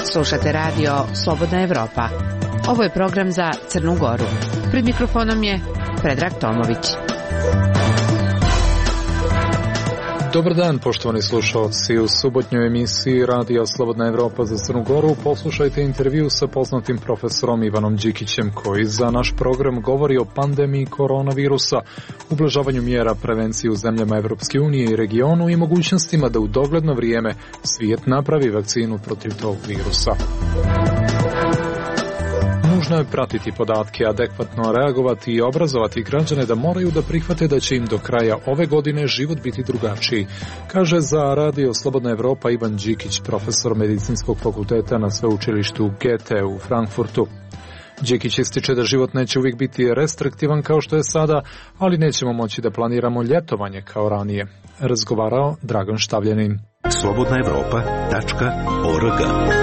Slušate radio Slobodna Evropa. Ovo je program za Crnu Goru. Pred mikrofonom je Predrag Tomović. Dobar dan, poštovani slušalci. U subotnjoj emisiji Radija Slobodna Evropa za Crnu Goru poslušajte intervju sa poznatim profesorom Ivanom Đikićem, koji za naš program govori o pandemiji koronavirusa, ublažavanju mjera prevencije u zemljama Evropske unije i regionu i mogućnostima da u dogledno vrijeme svijet napravi vakcinu protiv tog virusa. Nužno je pratiti podatke, adekvatno reagovati i obrazovati građane da moraju da prihvate da će im do kraja ove godine život biti drugačiji, kaže za Radio Slobodna Evropa Ivan Đikić, profesor medicinskog fakulteta na sveučilištu Goethe u Frankfurtu. Đikić ističe da život neće uvijek biti restriktivan kao što je sada, ali nećemo moći da planiramo ljetovanje kao ranije. Razgovarao Dragan Štavljanin. slobodnaevropa.org.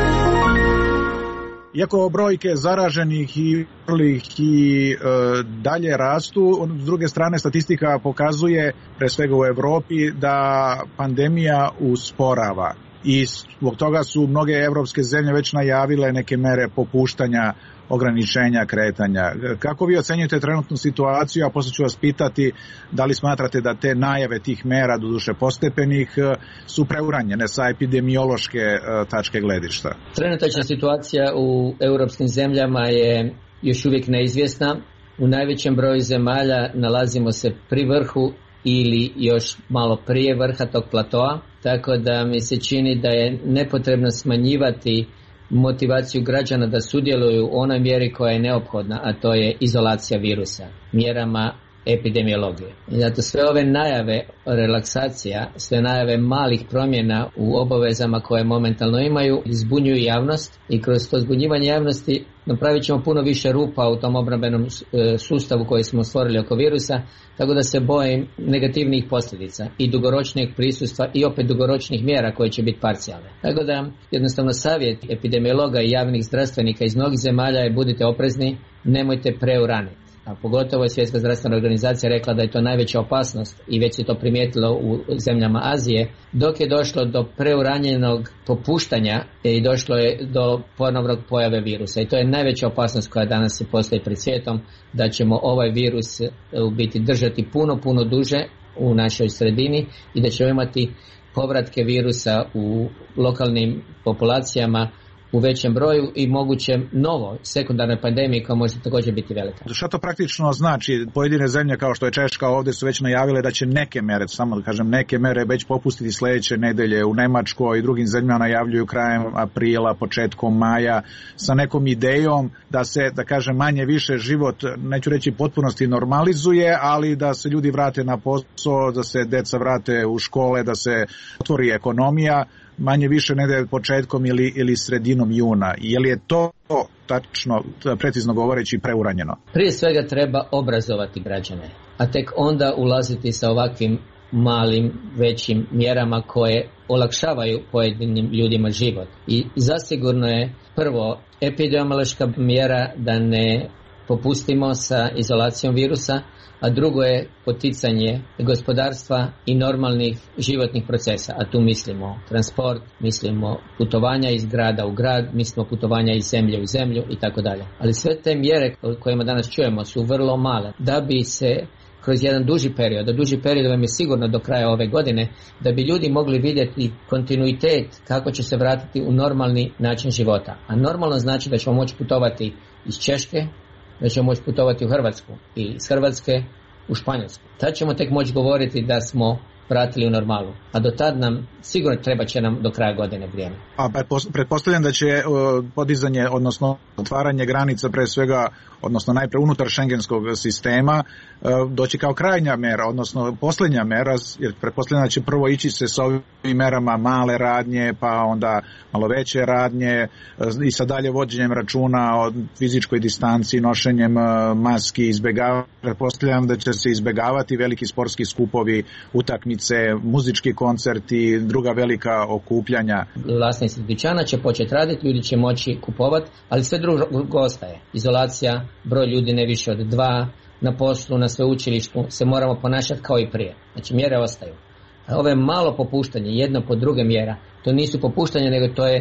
Iako brojke zaraženih i umrlih i dalje rastu, s druge strane statistika pokazuje, pre svega u Evropi, da pandemija usporava. I zbog toga su mnoge evropske zemlje već najavile neke mere popuštanja, ograničenja kretanja. Kako vi ocenjujete trenutnu situaciju, a posle ću vas pitati da li smatrate da te najave tih mera, doduše postepenih, su preuranjene sa epidemiološke tačke gledišta? Trenutačna situacija u europskim zemljama je još uvijek neizvjesna. U najvećem broju zemalja nalazimo se pri vrhu ili još malo prije vrha tog platoa, tako da mi se čini da je nepotrebno smanjivati motivaciju građana da sudjeluju u onoj mjeri koja je neophodna, a to je izolacija virusa, mjerama epidemiologije. I zato sve ove najave relaksacija, sve najave malih promjena u obavezama koje momentalno imaju, zbunjuju javnost i kroz to zbunjivanje javnosti napravit ćemo puno više rupa u tom obrambenom sustavu koji smo stvorili oko virusa, tako da se bojim negativnih posljedica i dugoročnijeg prisustva i opet dugoročnih mjera koje će biti parcijalne. Tako da jednostavno savjet epidemiologa i javnih zdravstvenika iz mnogih zemalja je budite oprezni, nemojte preuraniti. A pogotovo je Svjetska zdravstvena organizacija rekla da je to najveća opasnost i već se to primijetilo u zemljama Azije, dok je došlo do preuranjenog popuštanja i došlo je do ponovnog pojave virusa. I to je najveća opasnost koja danas se postoji pred svijetom, da ćemo ovaj virus u biti držati puno duže u našoj sredini i da ćemo imati povratke virusa u lokalnim populacijama u većem broju i moguće novo sekundarnoj pandemiji koja može također biti velika. Šta to praktično znači? Pojedine zemlje kao što je Češka ovdje su već najavile da će neke mere, samo da kažem neke mere, već popustiti sljedeće nedelje. U Nemačkoj i drugim zemljama najavljuju krajem aprila, početkom maja sa nekom idejom da se, da kažem, manje više život, neću reći potpunosti normalizuje, ali da se ljudi vrate na posao, da se deca vrate u škole, da se otvori ekonomija, manje više negdje početkom ili sredinom juna. Je li je to tačno, precizno govoreći, preuranjeno? Prije svega treba obrazovati građane, a tek onda ulaziti sa ovakvim malim, većim mjerama koje olakšavaju pojedinim ljudima život. I zasigurno je prvo epidemiološka mjera da ne popustimo sa izolacijom virusa, a drugo je poticanje gospodarstva i normalnih životnih procesa, a tu mislimo transport, mislimo putovanja iz grada u grad, mislimo putovanja iz zemlje u zemlju i tako dalje. Ali sve te mjere o kojima danas čujemo su vrlo male, da bi se kroz jedan duži period, a duži period vam je sigurno do kraja ove godine, da bi ljudi mogli vidjeti kontinuitet kako će se vratiti u normalni način života. A normalno znači da ćemo moći putovati iz Češke, da ćemo moći putovati u Hrvatsku i iz Hrvatske u Španjolsku. Tad ćemo tek moći govoriti da smo vratili u normalu. A do tad nam sigurno treba će nam do kraja godine vrijeme. A pretpostavljam da će podizanje, odnosno otvaranje granica pre svega, odnosno najpre unutar šengenskog sistema, doći kao krajnja mera, odnosno posljednja mera, jer pretpostavljam da će prvo ići se sa ovim merama male radnje, pa onda malo veće radnje i sa dalje vođenjem računa o fizičkoj distanci, nošenjem maski, pretpostavljam da će se izbjegavati veliki sportski skupovi, utakmice, muzički koncerti, druga velika okupljanja. Vlasnici dućana će početi raditi, ljudi će moći kupovati, ali sve drugo ostaje. Izolacija, broj ljudi ne više od 2, na poslu, na sveučilištu se moramo ponašati kao i prije. Znači mjere ostaju. A ove malo popuštanje, jedno po druge mjera, to nisu popuštanje, nego to je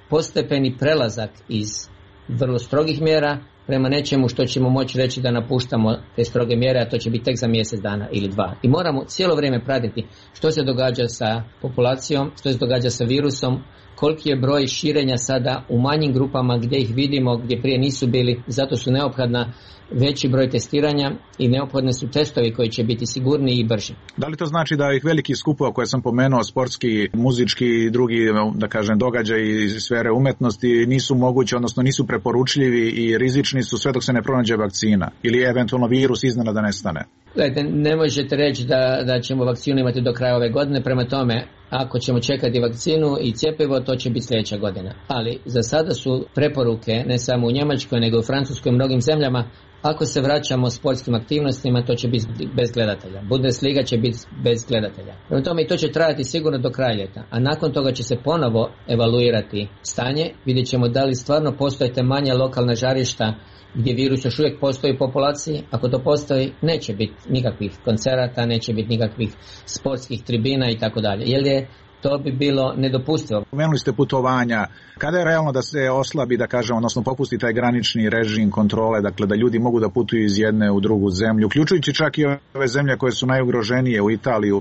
postepeni prelazak iz vrlo strogih mjera prema nečemu što ćemo moći reći da napuštamo te stroge mjere, a to će biti tek za mjesec dana ili dva. I moramo cijelo vrijeme pratiti što se događa sa populacijom, što se događa sa virusom, koliki je broj širenja sada u manjim grupama gdje ih vidimo, gdje prije nisu bili, zato su neophodna veći broj testiranja i neophodni su testovi koji će biti sigurniji i brži. Da li to znači da ovih velikih skupova koje sam pomenuo, sportski, muzički i drugi, da kažem, događaji iz sfere umetnosti nisu mogući, odnosno nisu preporučljivi i rizični su sve dok se ne pronađe vakcina ili eventualno virus iznenada nestane? Gledajte, ne možete reći da ćemo vakcinu imati do kraja ove godine, prema tome ako ćemo čekati vakcinu i cjepivo, to će biti sljedeća godina. Ali za sada su preporuke ne samo u Njemačkoj nego i u Francuskoj i mnogim zemljama. Ako se vraćamo sportskim aktivnostima, to će biti bez gledatelja. Bundesliga će biti bez gledatelja. Prema tome i to će trajati sigurno do kraja ljeta. A nakon toga će se ponovo evaluirati stanje. Vidjet ćemo da li stvarno postoje te manja lokalna žarišta gdje virus još uvijek postoji u populaciji. Ako to postoji, neće biti nikakvih koncerata, neće biti nikakvih sportskih tribina i tako dalje. Jer to bi bilo nedopustivo. Pomenuli ste putovanja. Kada je realno da se oslabi, da kažem, odnosno popusti taj granični režim kontrole, dakle da ljudi mogu da putuju iz jedne u drugu zemlju, uključujući čak i ove zemlje koje su najugroženije, u Italiju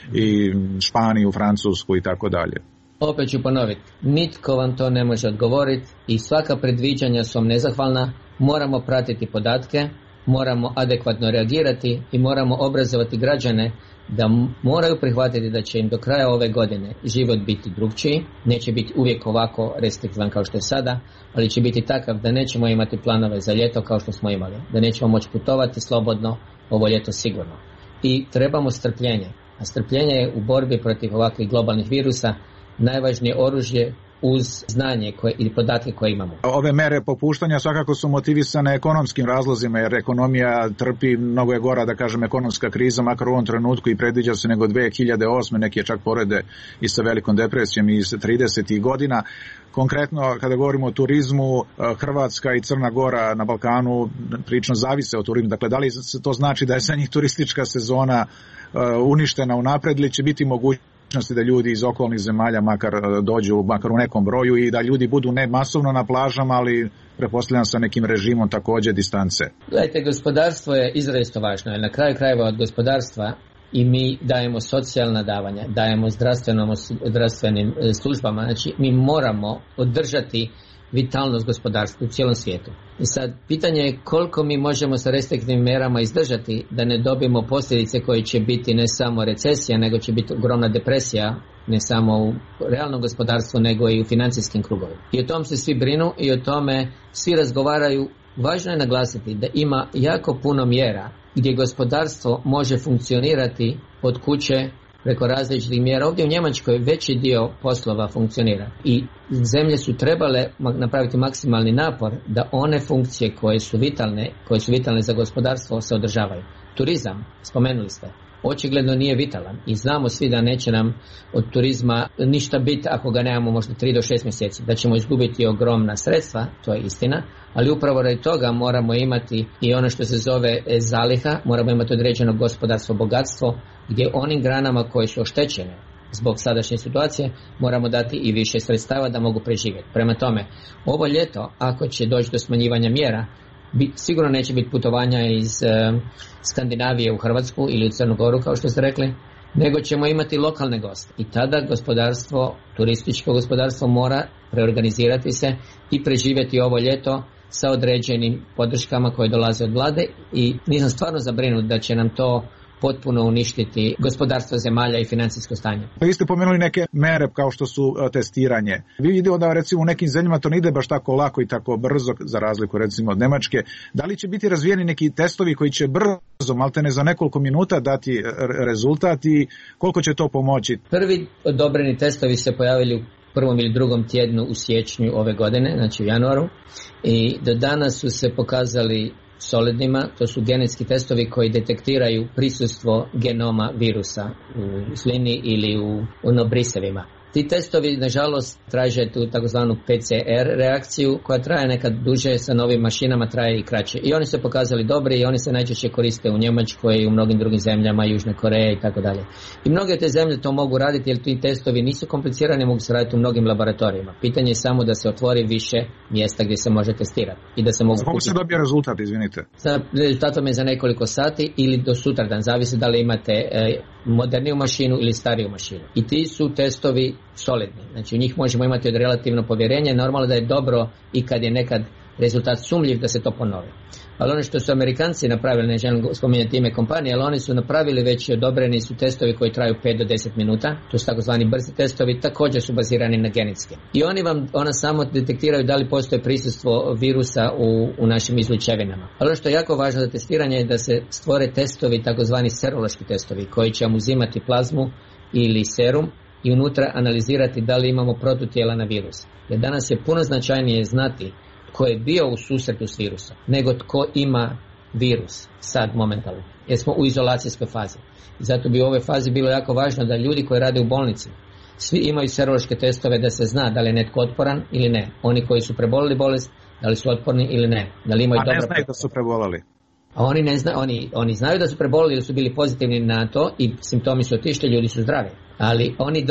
i Španiju, Francusku i tako dalje? Opet ću ponoviti, nitko vam to ne može odgovoriti i svaka predviđanja su vam nezahvalna. Moramo pratiti podatke, moramo adekvatno reagirati i moramo obrazovati građane da moraju prihvatiti da će im do kraja ove godine život biti drugčiji, neće biti uvijek ovako restriktivan kao što je sada, ali će biti takav da nećemo imati planove za ljeto kao što smo imali, da nećemo moći putovati slobodno ovo ljeto sigurno. I trebamo strpljenje, a strpljenje je u borbi protiv ovakvih globalnih virusa najvažnije oružje uz znanje i podatke koje imamo. Ove mere popuštanja svakako su motivisane ekonomskim razlozima, jer ekonomija trpi, mnogo je gora, da kažem, ekonomska kriza, makar u ovom trenutku i predviđa se nego 2008. Neki je čak porede i sa velikom depresijom iz 30. godina. Konkretno, kada govorimo o turizmu, Hrvatska i Crna Gora na Balkanu prilično zavise od turizma. Dakle, da li to znači da je za njih turistička sezona uništena unapred ili će biti mogućnosti da ljudi iz okolnih zemalja makar dođu, makar u nekom broju i da ljudi budu ne masovno na plažama, ali pretpostavljam sa nekim režimom također distance? Gledajte, gospodarstvo je izrazito važno, jer na kraju krajeva od gospodarstva i mi dajemo socijalna davanja, dajemo zdravstvenim službama, znači mi moramo održati vitalnost gospodarstva u cijelom svijetu. I sad, pitanje je koliko mi možemo sa restriktivnim mjerama izdržati da ne dobijemo posljedice koje će biti ne samo recesija, nego će biti ogromna depresija, ne samo u realnom gospodarstvu, nego i u financijskim krugovima. I o tom se svi brinu i o tome svi razgovaraju. Važno je naglasiti da ima jako puno mjera gdje gospodarstvo može funkcionirati od kuće preko različitih mjera. Ovdje u Njemačkoj veći dio poslova funkcionira i zemlje su trebale napraviti maksimalni napor da one funkcije koje su vitalne za gospodarstvo se održavaju. Turizam, spomenuli ste, očigledno nije vitalan i znamo svi da neće nam od turizma ništa biti ako ga nemamo možda 3 do 6 mjeseci, da ćemo izgubiti ogromna sredstva, to je istina, ali upravo radi toga moramo imati i ono što se zove zaliha, moramo imati određeno gospodarsko bogatstvo gdje onim granama koje su oštećene zbog sadašnje situacije moramo dati i više sredstava da mogu preživjeti. Prema tome, ovo ljeto, ako će doći do smanjivanja mjera, sigurno neće biti putovanja iz Skandinavije u Hrvatsku ili u Crnu Goru, kao što ste rekli, nego ćemo imati lokalne goste. I tada gospodarstvo, turističko gospodarstvo mora reorganizirati se i preživjeti ovo ljeto sa određenim podrškama koje dolaze od vlade i nisam stvarno zabrinut da će nam to potpuno uništiti gospodarstvo zemalja i financijsko stanje. Vi ste pomenuli neke mere kao što su testiranje. Vi vidimo da recimo u nekim zemljama to ne ide baš tako lako i tako brzo, za razliku recimo od Njemačke. Da li će biti razvijeni neki testovi koji će brzo, maltene za nekoliko minuta dati rezultat i koliko će to pomoći? Prvi odobreni testovi se pojavili u prvom ili drugom tjednu u siječnju ove godine, znači u januaru, i do danas su se pokazali solidnima. To su genetski testovi koji detektiraju prisustvo genoma virusa u slini ili u brisevima. Ti testovi, nažalost, traže tu takozvanu PCR reakciju koja traje nekad duže, sa novim mašinama traje i kraće. I oni se pokazali dobri i oni se najčešće koriste u Njemačkoj i u mnogim drugim zemljama, Južne Koreje i tako dalje. I mnoge te zemlje to mogu raditi jer ti testovi nisu komplicirani, mogu se raditi u mnogim laboratorijima. Pitanje je samo da se otvori više mjesta gdje se može testirati. I da se mogu Kako se dobije rezultat, izvinite? Rezultatom je za nekoliko sati ili do sutradan, zavisi da li imate moderniju mašinu ili stariju mašinu. I ti su testovi solidni, znači u njih možemo imati od relativno povjerenje. Normalno da je dobro i kad je nekad rezultat sumnjiv da se to ponovi. Ali ono što su Amerikanci napravili, ne želim spominjati ime kompanije, ali oni su napravili već i odobreni su testovi koji traju 5 do 10 minuta, to su takozvani brzi testovi, također su bazirani na genetski. I ona samo detektiraju da li postoji prisustvo virusa u našim izlučevinama. Ali ono što je jako važno za testiranje je da se stvore testovi, takozvani serološki testovi, koji će vam uzimati plazmu ili serum i unutra analizirati da li imamo protutijela na virus. Jer danas je puno značajnije znati tko je bio u susretu s virusom, nego tko ima virus sad momentalno, jer smo u izolacijskoj fazi. I zato bi u ovoj fazi bilo jako važno da ljudi koji rade u bolnici svi imaju serološke testove da se zna da li je netko otporan ili ne. Oni koji su prebolili bolest, da li su otporni ili ne. Da li imaju ne znaju da su prebolili. A oni znaju da su prebolili ili su bili pozitivni na to i simptomi su otišli, ljudi su zdravi. Ali oni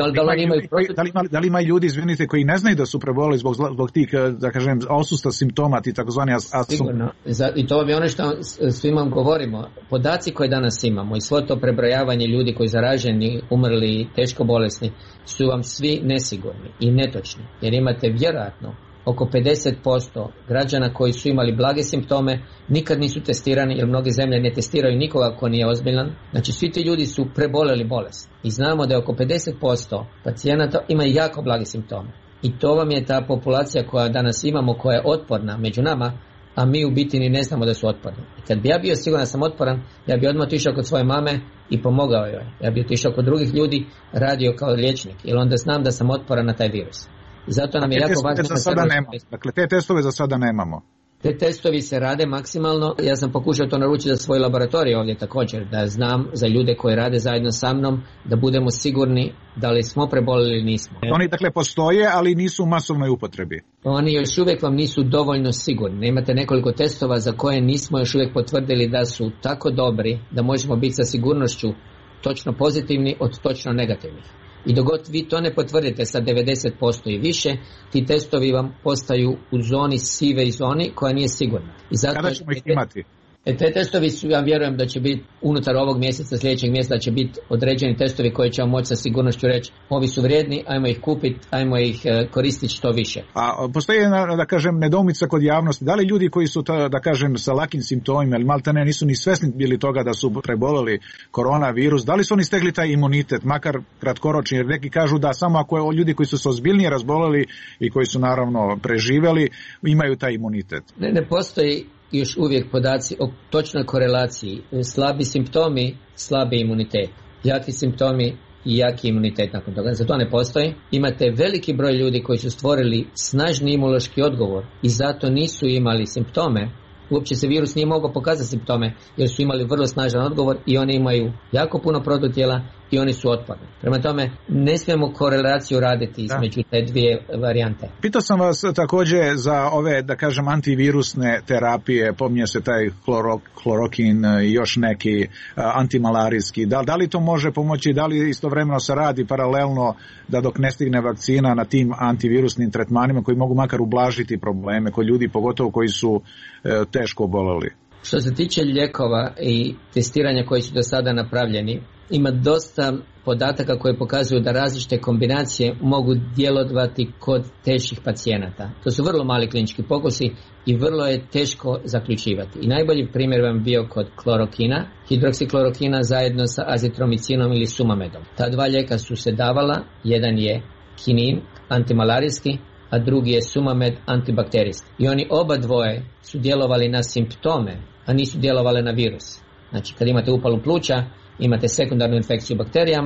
da li ima ljudi, izvinite, koji ne znaju da su prebolili zbog tih, da kažem, odsustva simptoma, ti takozvani Sigurno. I to je ono što svima govorimo. Podaci koje danas imamo i svo to prebrojavanje ljudi koji zaraženi, umrli, teško bolesni, su vam svi nesigurni i netočni. Jer imate vjerojatno oko 50% građana koji su imali blage simptome, nikad nisu testirani, jer mnoge zemlje ne testiraju nikoga ko nije ozbiljan. Znači svi ti ljudi su preboleli bolest. I znamo da je oko 50% pacijenata ima jako blage simptome. I to vam je ta populacija koja danas imamo, koja je otporna među nama, a mi u biti ni ne znamo da su otporni. I kad bi ja bio siguran da sam otporan, ja bi odmah otišao kod svoje mame i pomogao joj. Ja bi otišao kod drugih ljudi, radio kao liječnik, jer onda znam da sam otporan na taj virus. I zato nam je jako važno. Dakle, te testove za sada nemamo. Te testovi se rade maksimalno. Ja sam pokušao to naručiti za svoj laboratorij ovdje također, da znam za ljude koji rade zajedno sa mnom, da budemo sigurni da li smo prebolili ili nismo. Oni dakle postoje, ali nisu u masovnoj upotrebi. Oni još uvijek vam nisu dovoljno sigurni. Imate nekoliko testova za koje nismo još uvijek potvrdili da su tako dobri da možemo biti sa sigurnošću točno pozitivni od točno negativnih. I dok god vi to ne potvrdite sa 90% i više, ti testovi vam postaju u zoni sive i zoni koja nije sigurna. I zato kada ćemo ih imati? Te testovi su, ja vjerujem da će biti unutar ovog mjeseca, sljedećeg mjeseca će biti određeni testovi koji ćemo moći sa sigurnošću reći ovi su vrijedni, ajmo ih kupiti, ajmo ih koristiti što više. A postoji jedna, da kažem, nedoumica kod javnosti. Da li ljudi koji su, da kažem, sa lakim simptomima, ili maltene nisu ni svjesni bili toga da su preboleli koronavirus, da li su oni stekli taj imunitet, makar kratkoročni, jer neki kažu da samo ako ljudi koji su se ozbiljnije razboleli i koji su naravno preživjeli, imaju taj imunitet. Ne postoji još uvijek podaci o točnoj korelaciji. Slabi simptomi, slabi imunitet. Jaki simptomi i jaki imunitet nakon toga. Za to ne postoji. Imate veliki broj ljudi koji su stvorili snažni imunološki odgovor i zato nisu imali simptome. Uopće se virus nije mogao pokazati simptome jer su imali vrlo snažan odgovor i oni imaju jako puno protutijela i oni su otporni. Prema tome, ne smijemo korelaciju raditi između te dvije varijante. Pitao sam vas također za ove, da kažem, antivirusne terapije, pominje se taj klorokin i još neki antimalarijski. Da li to može pomoći, da li istovremeno se radi paralelno da dok ne stigne vakcina na tim antivirusnim tretmanima koji mogu makar ublažiti probleme kod ljudi, pogotovo koji su teško oboleli? Što se tiče lijekova i testiranja koji su do sada napravljeni, ima dosta podataka koji pokazuju da različite kombinacije mogu djelovati kod teških pacijenata. To su vrlo mali klinički pokusi i vrlo je teško zaključivati. I najbolji primjer vam bio kod klorokina, hidroksiklorokina zajedno sa azitromicinom ili sumamedom. Ta dva lijeka su se davala, jedan je kinin, antimalarijski, a drugi je sumamed, antibakterijski. I oni oba dvoje su djelovali na simptome, a nisu djelovali na virus. Znači, kad imate upalu pluća, imate sekundarnu infekciju bakterijama,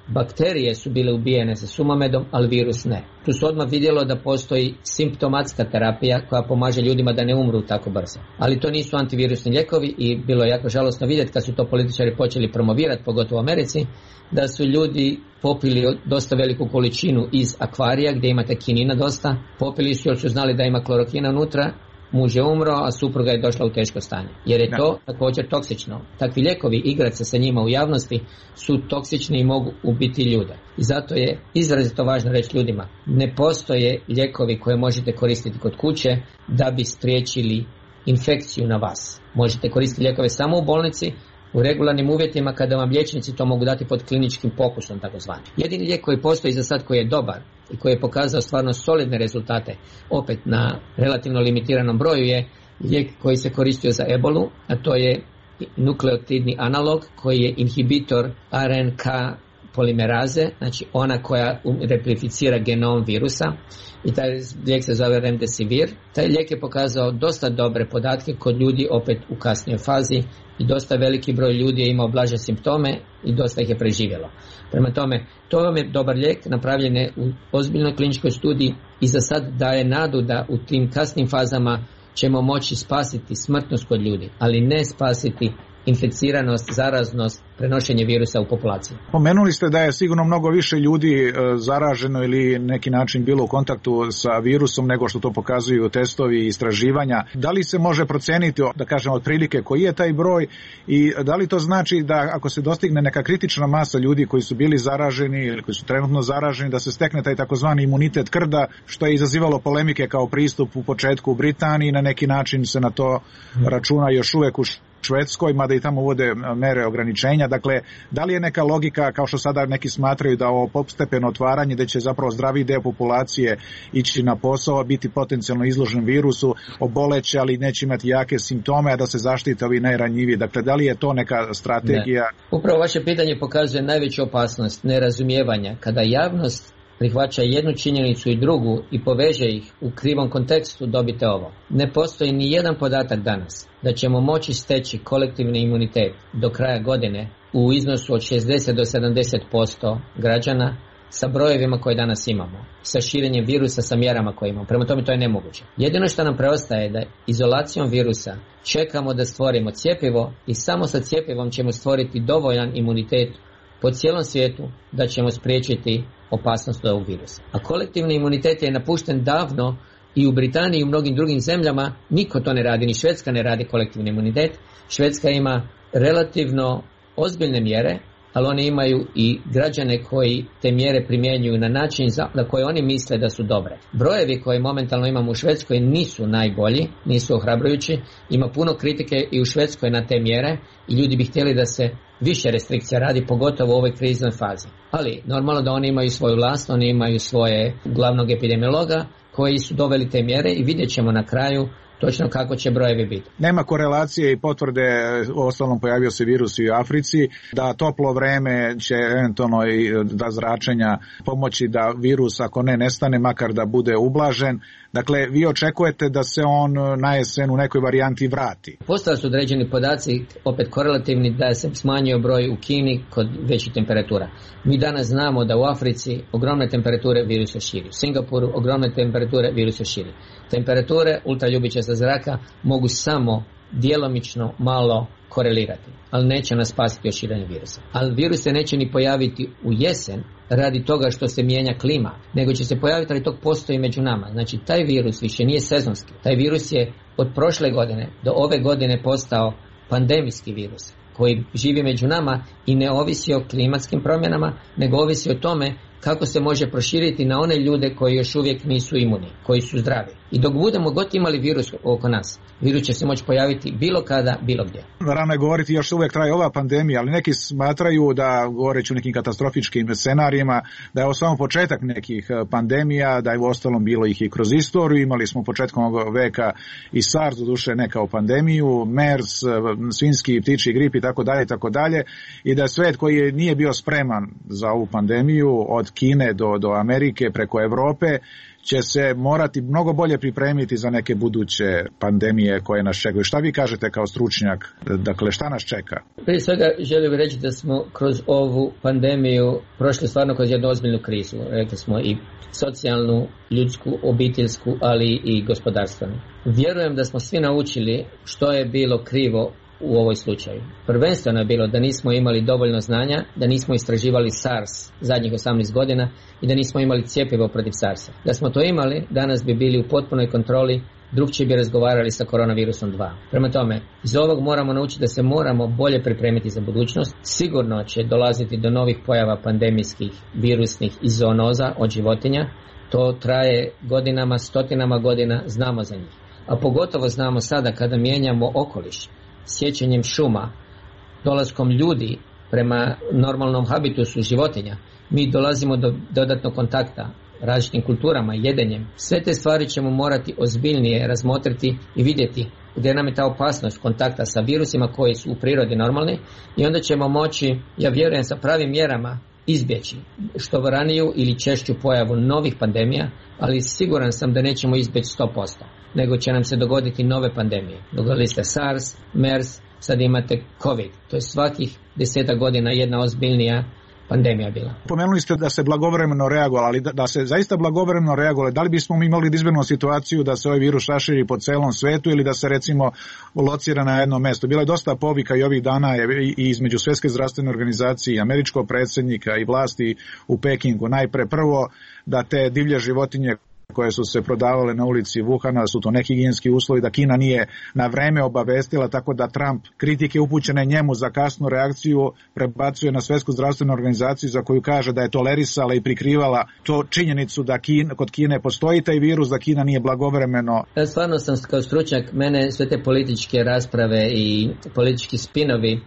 bakterije su bile ubijene sa sumamedom, ali virus ne. Tu se odmah vidjelo da postoji simptomatska terapija koja pomaže ljudima da ne umru tako brzo. Ali to nisu antivirusni lijekovi i bilo je jako žalosno vidjeti kad su to političari počeli promovirati, pogotovo u Americi, da su ljudi popili dosta veliku količinu iz akvarija gdje imate kinina dosta. Popili su jer su znali da ima klorokina unutra. Muž je umro, a supruga je došla u teško stanje. Jer je to također toksično. Takvi lijekovi, igrati se sa njima u javnosti, su toksični i mogu ubiti ljude. I zato je izrazito važno reći ljudima, ne postoje lijekovi koje možete koristiti kod kuće da bi spriječili infekciju na vas. Možete koristiti lijekove samo u bolnici, u regularnim uvjetima kada vam liječnici to mogu dati pod kliničkim pokusom takozvani. Jedini lijek koji postoji za sad koji je dobar i koji je pokazao stvarno solidne rezultate opet na relativno limitiranom broju je lijek koji se koristio za ebolu, a to je nukleotidni analog koji je inhibitor RNK polimeraze, znači ona koja replificira genom virusa i taj lijek se zove Remdesivir. Taj lijek je pokazao dosta dobre podatke kod ljudi opet u kasnijoj fazi i dosta veliki broj ljudi je imao blaže simptome i dosta ih je preživjelo. Prema tome, to vam je dobar lijek, napravljen je u ozbiljnoj kliničkoj studiji i za sad daje nadu da u tim kasnim fazama ćemo moći spasiti smrtnost kod ljudi, ali ne spasiti inficiranost, zaraznost, prenošenje virusa u populaciji. Pomenuli ste da je sigurno mnogo više ljudi zaraženo ili neki način bilo u kontaktu sa virusom nego što to pokazuju testovi i istraživanja. Da li se može proceniti, da kažem, otprilike koji je taj broj i da li to znači da ako se dostigne neka kritična masa ljudi koji su bili zaraženi ili koji su trenutno zaraženi, da se stekne taj takozvani imunitet krda, što je izazivalo polemike kao pristup u početku u Britaniji, na neki način se na to računa još uvek u Švedskoj, mada i tamo uvode mere ograničenja. Dakle, da li je neka logika, kao što sada neki smatraju, da ovo postepeno otvaranje, da će zapravo zdravi deo populacije ići na posao, biti potencijalno izložen virusu, oboleće, ali neće imati jake simptome, a da se zaštite ovi najranjiviji. Dakle, da li je to neka strategija? Ne. Upravo vaše pitanje pokazuje najveću opasnost nerazumijevanja. Kada javnost prihvaća jednu činjenicu i drugu i poveže ih u krivom kontekstu, dobite ovo. Ne postoji ni jedan podatak danas da ćemo moći steći kolektivni imunitet do kraja godine u iznosu od 60 do 70% građana sa brojevima koje danas imamo, sa širenjem virusa, sa mjerama koje imamo. Prema tome to je nemoguće. Jedino što nam preostaje je da izolacijom virusa čekamo da stvorimo cjepivo i samo sa cjepivom ćemo stvoriti dovoljan imunitet po cijelom svijetu da ćemo spriječiti opasnost od ovog virusa. A kolektivni imunitet je napušten davno i u Britaniji i u mnogim drugim zemljama. Niko to ne radi, ni Švedska ne radi kolektivni imunitet. Švedska ima relativno ozbiljne mjere, ali oni imaju i građane koji te mjere primjenjuju na način na koji oni misle da su dobre. Brojevi koje momentalno imamo u Švedskoj nisu najbolji, nisu ohrabrujući. Ima puno kritike i u Švedskoj na te mjere i ljudi bi htjeli da se više restrikcija radi, pogotovo u ovoj kriznoj fazi. Ali normalno da oni imaju svoju vlast, oni imaju svoje glavnog epidemiologa koji su doveli te mjere i vidjet ćemo na kraju točno kako će brojevi biti. Nema korelacije i potvrde, u ostalom pojavio se virus i u Africi, da toplo vreme će eventualno i da zračenja pomoći da virus, ako ne nestane, makar da bude ublažen. Dakle, vi očekujete da se on na jesen u nekoj varijanti vrati? Postali su određeni podaci, opet korelativni, da se smanjio broj u Kini kod većih temperatura. Mi danas znamo da u Africi ogromne temperature virus se širi. U Singapuru ogromne temperature virus se širi. Temperature ultraljubičasta zraka mogu samo djelomično malo korelirati, ali neće nas spasiti od širenja virusa. Ali virus se neće ni pojaviti u jesen radi toga što se mijenja klima, nego će se pojaviti ali tog postoji među nama. Znači taj virus više nije sezonski. Taj virus je od prošle godine do ove godine postao pandemijski virus koji živi među nama i ne ovisi o klimatskim promjenama, nego ovisi o tome kako se može proširiti na one ljude koji još uvijek nisu imuni, koji su zdravi. I dok budemo god imali virus oko nas, virus će se moći pojaviti bilo kada, bilo gdje. Rano je govoriti, još uvijek traje ova pandemija, ali neki smatraju da, govoreći o nekim katastrofičkim scenarijima, da je ovo samo početak nekih pandemija, da je u ostalom bilo ih i kroz istoriju. Imali smo početkom ovog veka i SARS, doduše ne kao pandemiju, MERS, svinjski i ptičji grip i tako dalje, i da je svijet koji nije bio spreman za ovu pandemiju, od od Kine do Amerike preko Europe, će se morati mnogo bolje pripremiti za neke buduće pandemije koje nas čekaju. Šta vi kažete kao stručnjak? Dakle, šta nas čeka? Prije svega želim reći da smo kroz ovu pandemiju prošli stvarno kroz jednu ozbiljnu krizu. Rekli smo i socijalnu, ljudsku, obiteljsku, ali i gospodarstvenu. Vjerujem da smo svi naučili što je bilo krivo u ovoj slučaju. Prvenstveno je bilo da nismo imali dovoljno znanja, da nismo istraživali SARS zadnjih 18 godina i da nismo imali cjepivo protiv SARS-a. Da smo to imali, danas bi bili u potpunoj kontroli, drugčije bi razgovarali sa koronavirusom 2. Prema tome, iz ovog moramo naučiti da se moramo bolje pripremiti za budućnost. Sigurno će dolaziti do novih pojava pandemijskih, virusnih i zoonoza od životinja. To traje godinama, stotinama godina, znamo za njih. A pogotovo znamo sada kada mijenjamo okoliš, sjećanjem šuma, dolaskom ljudi prema normalnom habitusu životinja, mi dolazimo do dodatnog kontakta različitim kulturama, jedenjem. Sve te stvari ćemo morati ozbiljnije razmotriti i vidjeti gdje nam je ta opasnost kontakta sa virusima koji su u prirodi normalni i onda ćemo moći, ja vjerujem, sa pravim mjerama izbjeći što raniju ili češću pojavu novih pandemija, ali siguran sam da nećemo izbjeći 100%, nego će nam se dogoditi nove pandemije. Dogodili ste SARS, MERS, sad imate COVID. To je svakih 10 godina jedna ozbiljnija pandemija bila. Pomenuli ste da se blagovremeno reagovalo, ali da se zaista blagovremeno reagovalo, da li bismo mi imali izbjegnuti situaciju da se ovaj virus raširi po celom svetu ili da se recimo locira na jedno mesto? Bilo je dosta povika i ovih dana i između Svjetske zdravstvene organizacije i američkog predsjednika i vlasti u Pekingu. Najpre prvo da te divlje životinje koje su se prodavale na ulici Wuhana, su to nehigijenski uslovi, da Kina nije na vreme obavestila, tako da Trump kritike upućene njemu za kasnu reakciju prebacuje na Svjetsku zdravstvenu organizaciju za koju kaže da je tolerisala i prikrivala to činjenicu da kod Kine postoji taj virus, da Kina nije blagovremeno. Ja stvarno sam kao stručnjak, mene sve te političke rasprave i politički spinovi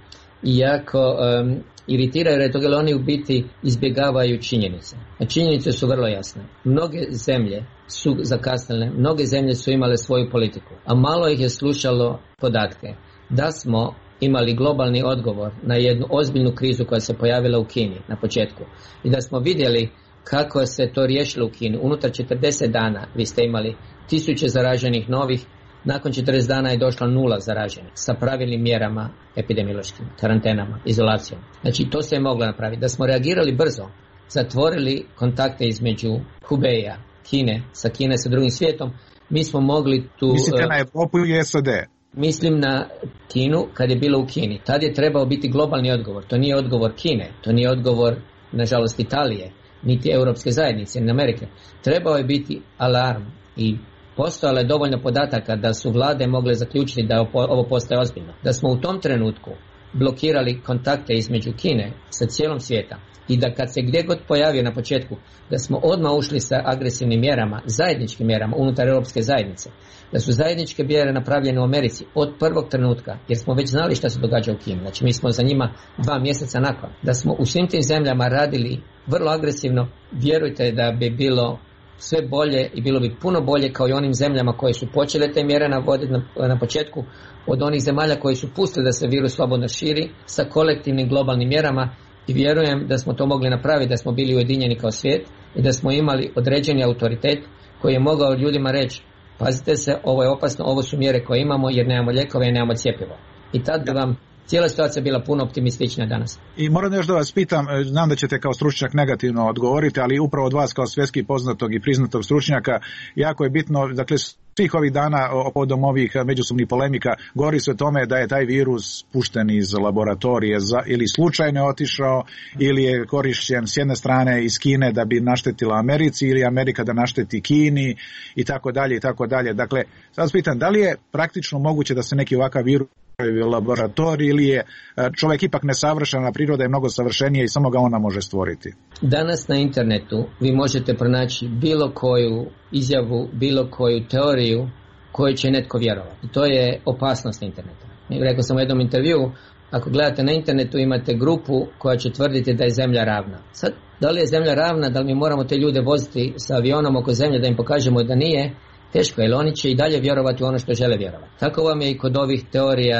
jako iritiraju jer oni u biti izbjegavaju činjenice. A činjenice su vrlo jasne. Mnoge zemlje su zakasnile, mnoge zemlje su imale svoju politiku, a malo ih je slušalo podatke. Da smo imali globalni odgovor na jednu ozbiljnu krizu koja se pojavila u Kini na početku i da smo vidjeli kako se to riješilo u Kini. Unutar 40 dana vi ste imali 1000 zaraženih novih, nakon 40 dana je došlo 0 zaraženih sa pravilnim mjerama epidemiološkim, karantenama, izolacijom. Znači to se je moglo napraviti. Da smo reagirali brzo, zatvorili kontakte između Hubeja, Kine, sa Kine sa drugim svijetom, mi smo mogli tu... Mislite na Europu i SAD? Mislim na Kinu kad je bilo u Kini. Tad je trebao biti globalni odgovor. To nije odgovor Kine, to nije odgovor, nažalost, Italije, niti Europske zajednice, ni Amerike. Trebao je biti alarm i postojalo je dovoljno podataka da su vlade mogle zaključiti da ovo postaje ozbiljno. Da smo u tom trenutku blokirali kontakte između Kine sa cijelom svijeta i da kad se gdje god pojavio na početku, da smo odmah ušli sa agresivnim mjerama, zajedničkim mjerama unutar Europske zajednice, da su zajedničke mjere napravljene u Americi od prvog trenutka, jer smo već znali šta se događa u Kini. Znači mi smo za njima 2 mjeseca nakon. Da smo u svim tim zemljama radili vrlo agresivno, vjerujte da bi bilo sve bolje i bilo bi puno bolje kao i onim zemljama koje su počele te mjere navoditi na početku od onih zemalja koji su pustili da se virus slobodno širi sa kolektivnim globalnim mjerama i vjerujem da smo to mogli napraviti, da smo bili ujedinjeni kao svijet i da smo imali određeni autoritet koji je mogao ljudima reći pazite se, ovo je opasno, ovo su mjere koje imamo jer nemamo lijekove i nemamo cjepivo. I tad bi vam cijela situacija bila puno optimistična danas. I moram još da vas pitam, znam da ćete kao stručnjak negativno odgovoriti, ali upravo od vas kao svjetski poznatog i priznatog stručnjaka jako je bitno, dakle svih ovih dana povodom ovih međusobnih polemika govori se o tome da je taj virus pušten iz laboratorije ili slučajno otišao ili je korišćen s jedne strane iz Kine da bi naštetila Americi ili Amerika da našteti Kini i tako dalje i tako dalje. Dakle, sad vas pitam, da li je praktično moguće da se neki ovakav virus u laboratoriji ili je čovjek ipak nesavršena, priroda je mnogo savršenija i samo ga ona može stvoriti? Danas na internetu vi možete pronaći bilo koju izjavu, bilo koju teoriju koju će netko vjerovati. To je opasnost interneta. Rekao sam u jednom intervjuu, ako gledate na internetu imate grupu koja će tvrditi da je zemlja ravna. Sad, da li je zemlja ravna, da li mi moramo te ljude voziti sa avionom oko zemlje da im pokažemo da nije, teško, jer oni će i dalje vjerovati u ono što žele vjerovati. Tako vam je i kod ovih teorija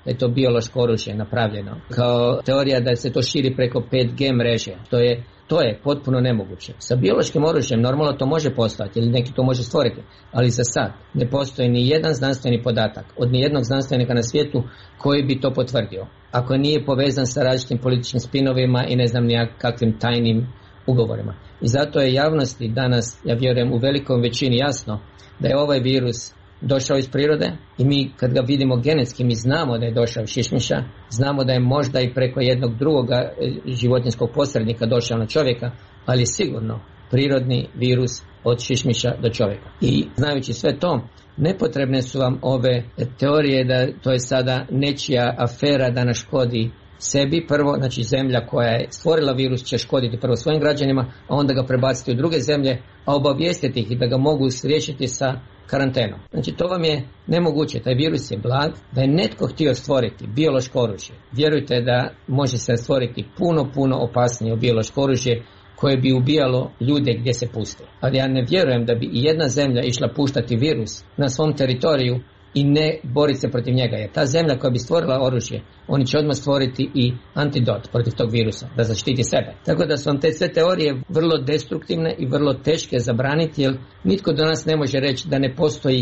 da je to biološko oružje napravljeno. Kao teorija da se to širi preko 5G mreže. To je potpuno nemoguće. Sa biološkim oružjem normalno to može postojati ili neki to može stvoriti, ali za sad ne postoji ni jedan znanstveni podatak od ni jednog znanstvenika na svijetu koji bi to potvrdio. Ako nije povezan sa različitim političkim spinovima i ne znam ni kakvim tajnim ugovorima. I zato je javnosti danas, ja vjerujem, u velikoj većini jasno da je ovaj virus došao iz prirode i mi kad ga vidimo genetski mi znamo da je došao iz šišmiša, znamo da je možda i preko jednog drugoga životinjskog posrednika došao na čovjeka, ali sigurno prirodni virus od šišmiša do čovjeka. I znajući sve to, nepotrebne su vam ove teorije da to je sada nečija afera da nas škodi sebi prvo, znači zemlja koja je stvorila virus će škoditi prvo svojim građanima, a onda ga prebaciti u druge zemlje, a obavijestiti ih da ga mogu riješiti sa karantenom. Znači to vam je nemoguće, taj virus je blag, da je netko htio stvoriti biološko oružje. Vjerujte da može se stvoriti puno opasnije biološko oružje koje bi ubijalo ljude gdje se puste. Ali ja ne vjerujem da bi i jedna zemlja išla puštati virus na svom teritoriju i ne boriti se protiv njega. Jer ta zemlja koja bi stvorila oružje, oni će odmah stvoriti i antidot protiv tog virusa, da zaštiti sebe. Tako da su vam te sve teorije vrlo destruktivne i vrlo teške zabraniti, jer nitko do nas ne može reći da ne postoji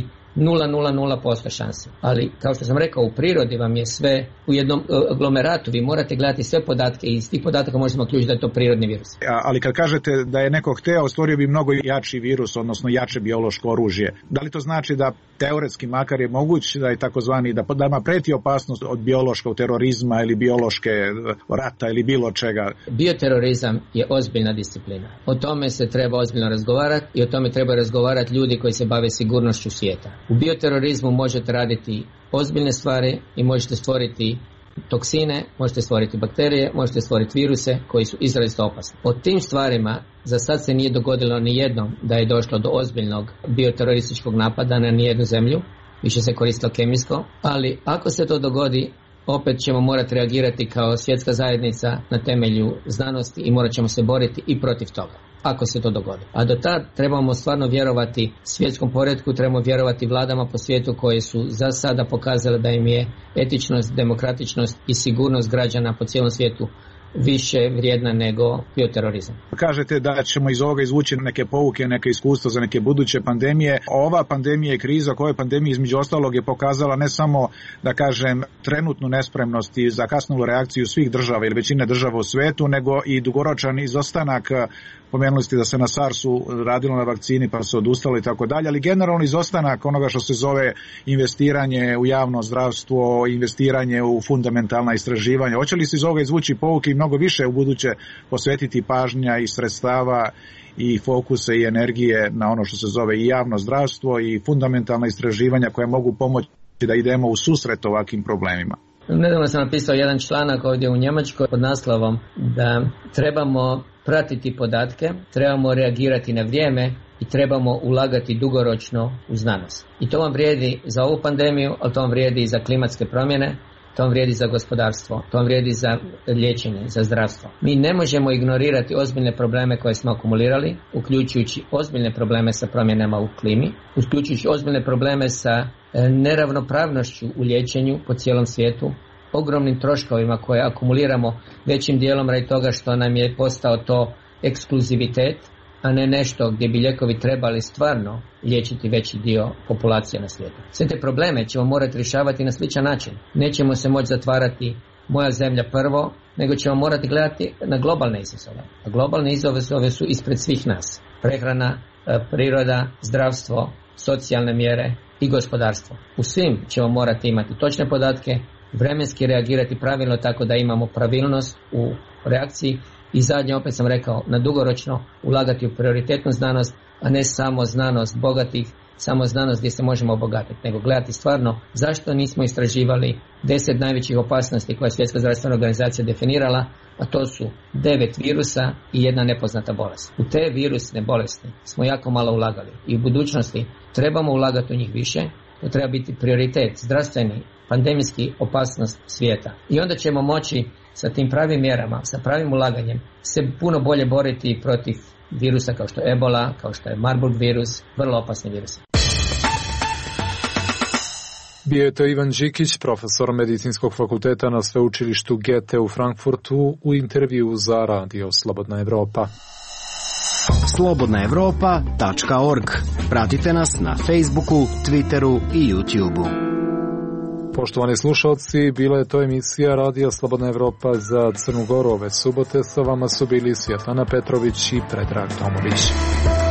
0,00% šanse. Ali, kao što sam rekao, u prirodi vam je sve u jednom aglomeratu. Vi morate gledati sve podatke i iz tih podataka možemo ključiti da je to prirodni virus. Ali kad kažete da je neko hteo, stvorio bi mnogo jači virus, odnosno jače biološko oružje. Da li to znači da teoretski makar je moguć da je takozvani, da nama preti opasnost od biološkog terorizma ili biološke rata ili bilo čega? Bioterorizam je ozbiljna disciplina. O tome se treba ozbiljno razgovarati i o tome treba razgovarati ljudi koji se bave sigurnošću svijeta. U bioterorizmu možete raditi ozbiljne stvari i možete stvoriti toksine, možete stvoriti bakterije, možete stvoriti viruse koji su izrazito opasni. O tim stvarima za sad se nije dogodilo ni jednom da je došlo do ozbiljnog bioterorističkog napada na nijednu zemlju, više se koristilo kemijsko, ali ako se to dogodi, opet ćemo morati reagirati kao svjetska zajednica na temelju znanosti i morat ćemo se boriti i protiv toga, ako se to dogodi. A do tad trebamo stvarno vjerovati svjetskom poretku, trebamo vjerovati vladama po svijetu koje su za sada pokazale da im je etičnost, demokratičnost i sigurnost građana po cijelom svijetu više vrijedna nego bioterorizam. Kažete da ćemo iz ovoga izvući neke pouke, neke iskustva za neke buduće pandemije. Ova pandemija i kriza koja je pandemija između ostalog je pokazala ne samo, da kažem, trenutnu nespremnost i zakasnulu reakciju svih država ili većine država u svetu, nego i dugoročan izostanak. Pomenuli ste da se na SARS-u radilo na vakcini pa se odustalo i tako dalje, ali generalno izostanak onoga što se zove investiranje u javno zdravstvo, investiranje u fundamentalna istraživanja. Hoće li se iz ovoga izvući pouke i mnogo više u buduće posvetiti pažnja i sredstava i fokuse i energije na ono što se zove i javno zdravstvo i fundamentalna istraživanja koja mogu pomoći da idemo u susret ovakvim problemima? Nedavno sam napisao jedan članak ovdje u Njemačkoj pod naslovom da trebamo pratiti podatke, trebamo reagirati na vrijeme i trebamo ulagati dugoročno u znanost. I to vam vrijedi za ovu pandemiju, ali to vam vrijedi i za klimatske promjene, to vam vrijedi za gospodarstvo, to vam vrijedi za liječenje, za zdravstvo. Mi ne možemo ignorirati ozbiljne probleme koje smo akumulirali, uključujući ozbiljne probleme sa promjenama u klimi, uključujući ozbiljne probleme sa neravnopravnošću u liječenju po cijelom svijetu, ogromnim troškovima koje akumuliramo većim dijelom radi toga što nam je postao to ekskluzivitet, a ne nešto gdje bi lijekovi trebali stvarno liječiti veći dio populacije na svijetu. Sve te probleme ćemo morati rješavati na sličan način. Nećemo se moći zatvarati moja zemlja prvo, nego ćemo morati gledati na globalne izazove. A globalne izazove su ispred svih nas. Prehrana, priroda, zdravstvo, socijalne mjere i gospodarstvo. U svim ćemo morati imati točne podatke, vremenski reagirati pravilno tako da imamo pravilnost u reakciji i zadnje, opet sam rekao, na dugoročno ulagati u prioritetnu znanost, a ne samo znanost bogatih, samo znanost gdje se možemo obogatiti, nego gledati stvarno zašto nismo istraživali 10 najvećih opasnosti koje je Svjetska zdravstvena organizacija definirala, a to su 9 virusa i jedna nepoznata bolest. U te virusne bolesti smo jako malo ulagali i u budućnosti trebamo ulagati u njih više. To treba biti prioritet, zdravstveni, pandemijski opasnost svijeta. I onda ćemo moći sa tim pravim mjerama, sa pravim ulaganjem se puno bolje boriti protiv virusa kao što je Ebola, kao što je Marburg virus, vrlo opasni virusi. Bio je to Ivan Đikić, profesor Medicinskog fakulteta na sveučilištu Goethe u Frankfurtu, u intervju za Radio Slobodna Evropa. slobodnaevropa.org. Pratite nas na Facebooku, Twitteru i YouTubeu. Poštovani slušalci, bila je to emisija Radio Slobodna Evropa za Crnu Goru. Ove subote sa vama su bili Svjetlana Petrović i Predrag Tomović.